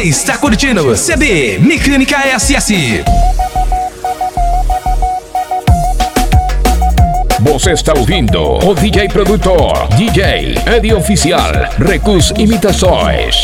Você está curtindo CD Mecânica SS. Você está ouvindo o DJ produtor, DJ Eddie Oficial, Recus Imitações.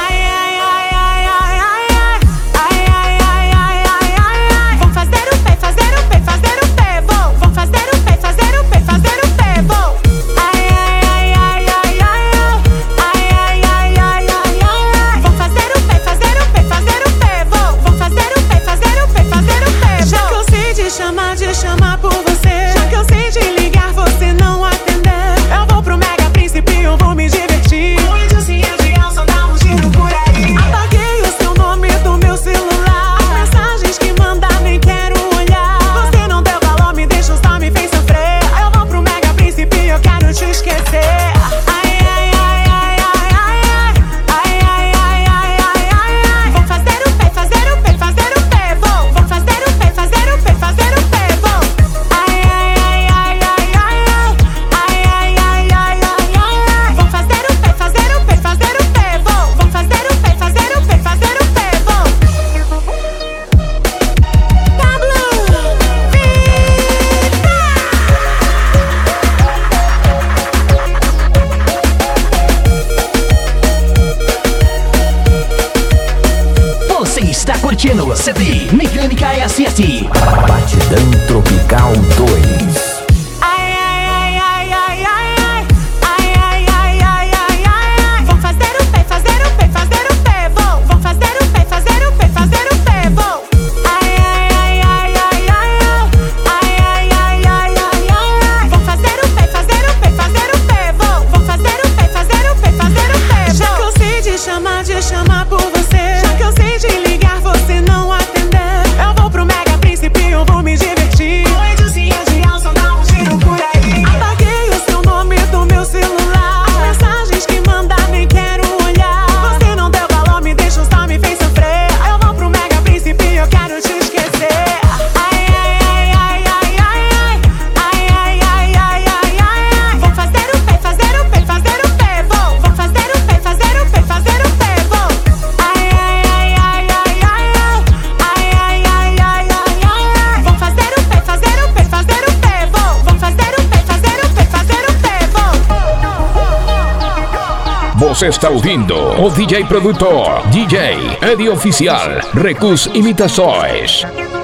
Chamar por você, já cansei de ligar, você não atender. Eu vou pro Mega Príncipe, eu vou me divertir. Com idiocia de alça, dá um giro por aí. Apaguei o seu nome do meu celular, as mensagens que mandar nem quero olhar. Você não deu valor, me deixou só, me fez sofrer. Eu vou pro Mega Príncipe, eu quero te esquecer. Vou fazer o pé, fazer o pé, fazer o pé. Vou fazer o pé, fazer o pé, fazer o pé. Você está curtindo CD Mecânica SS. Batidão Tropical 2. Vou fazer o pé, fazer o pé, fazer o pé. Vou fazer o pé, fazer o pé, fazer o pé. Vou fazer o pé, fazer o pé, fazer o pé. Vou fazer o pé, fazer o pé, fazer o pé. Já cansei de chamar por você. Já cansei de ligar, você não atender. Eu vou pro Mega Príncipe, eu vou me divertir. Com idiocia de alça, dá um giro por aí. Apaguei o seu nome do meu celular, as mensagens que mandar nem quero olhar. Você não deu valor, me deixou só, me fez sofrer. Eu vou pro Mega Príncipe, eu quero te esquecer. Vou fazer o pé, fazer o pé, fazer o pé. Vou fazer o pé, fazer o pé, fazer o pé. Vou fazer o pé, fazer o pé, fazer o pé. Vou fazer o pé, fazer o pé, fazer o pé. Você está ouvindo o DJ produtor, DJ Eddie Oficial, Recus Imitações.